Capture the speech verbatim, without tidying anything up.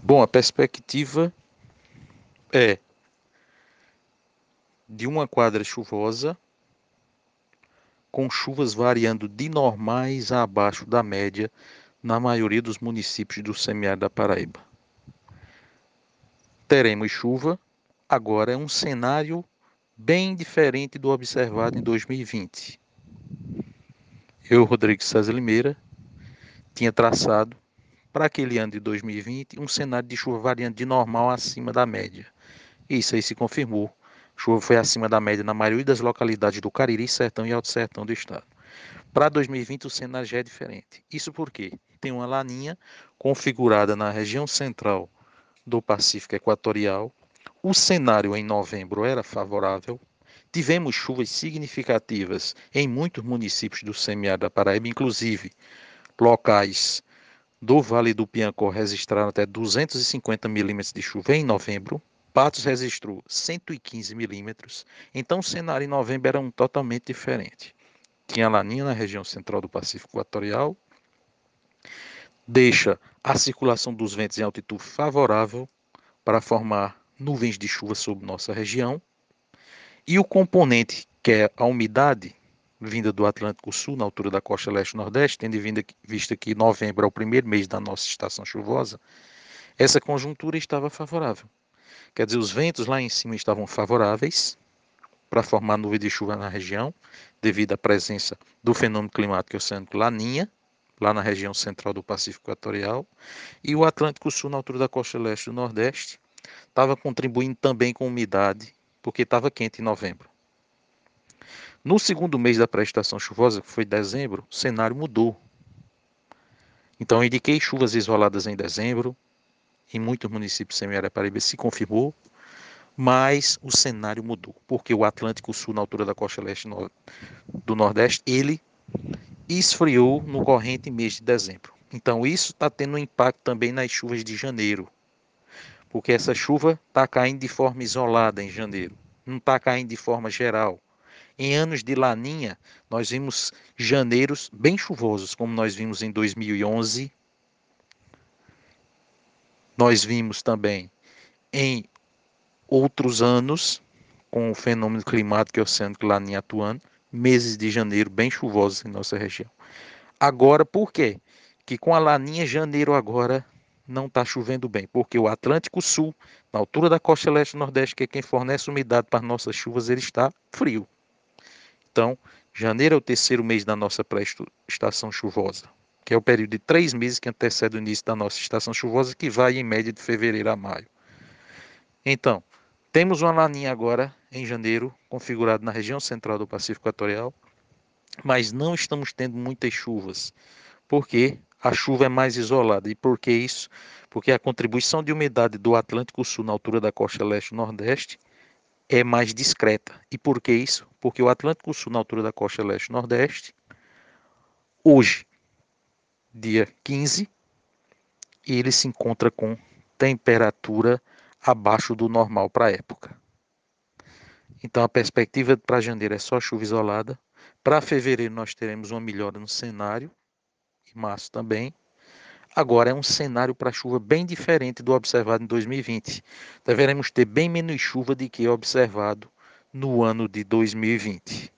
Bom, a perspectiva é de uma quadra chuvosa, com chuvas variando de normais a abaixo da média na maioria dos municípios do semiárido da Paraíba. Teremos chuva, agora é um cenário bem diferente do observado em dois mil e vinte. Eu, Rodrigo César Limeira, tinha traçado para aquele ano de dois mil e vinte um cenário de chuva variando de normal acima da média. E isso aí se confirmou. A chuva foi acima da média na maioria das localidades do Cariri, Sertão e Alto Sertão do estado. Para dois mil e vinte o cenário já é diferente. Isso porque tem uma laninha configurada na região central do Pacífico Equatorial. O cenário em novembro era favorável. Tivemos chuvas significativas em muitos municípios do semiárido da Paraíba, inclusive locais do Vale do Piancó registraram até duzentos e cinquenta milímetros de chuva em novembro. Patos registrou cento e quinze milímetros. Então o cenário em novembro era um totalmente diferente. Tinha laninha na região central do Pacífico Equatorial, deixa a circulação dos ventos em altitude favorável para formar nuvens de chuva sobre nossa região. E o componente, que é a umidade, vinda do Atlântico Sul, na altura da costa leste-nordeste, tendo visto que novembro é o primeiro mês da nossa estação chuvosa, essa conjuntura estava favorável. Quer dizer, os ventos lá em cima estavam favoráveis para formar nuvem de chuva na região, devido à presença do fenômeno climático oceânico Laninha, lá na região central do Pacífico Equatorial, e o Atlântico Sul, na altura da costa leste do Nordeste, estava contribuindo também com umidade, porque estava quente em novembro. No segundo mês da pré-estação chuvosa, que foi dezembro, o cenário mudou. Então, eu indiquei chuvas isoladas em dezembro, em muitos municípios do semiárido Paraíba se confirmou, mas o cenário mudou, porque o Atlântico Sul, na altura da costa leste do Nordeste, ele esfriou no corrente mês de dezembro. Então, isso está tendo um impacto também nas chuvas de janeiro, porque essa chuva está caindo de forma isolada em janeiro, não está caindo de forma geral. Em anos de laninha, nós vimos janeiros bem chuvosos, como nós vimos em dois mil e onze. Nós vimos também em outros anos, com o fenômeno climático e oceânico laninha atuando, meses de janeiro bem chuvosos em nossa região. Agora, por quê? Que com a laninha, janeiro agora não está chovendo bem, porque o Atlântico Sul, na altura da costa leste e nordeste, que é quem fornece umidade para nossas chuvas, ele está frio. Então, janeiro é o terceiro mês da nossa pré-estação chuvosa, que é o período de três meses que antecede o início da nossa estação chuvosa, que vai em média de fevereiro a maio. Então, temos uma laninha agora, em janeiro, configurada na região central do Pacífico Equatorial, mas não estamos tendo muitas chuvas, porque a chuva é mais isolada. E por que isso? Porque a contribuição de umidade do Atlântico Sul na altura da costa leste e nordeste é mais discreta. E por que isso? Porque o Atlântico Sul, na altura da costa leste e nordeste, hoje, dia quinze, ele se encontra com temperatura abaixo do normal para a época. Então a perspectiva para janeiro é só chuva isolada. Para fevereiro nós teremos uma melhora no cenário, e março também. Agora é um cenário para chuva bem diferente do observado em dois mil e vinte. Deveremos ter bem menos chuva do que observado no ano de dois mil e vinte.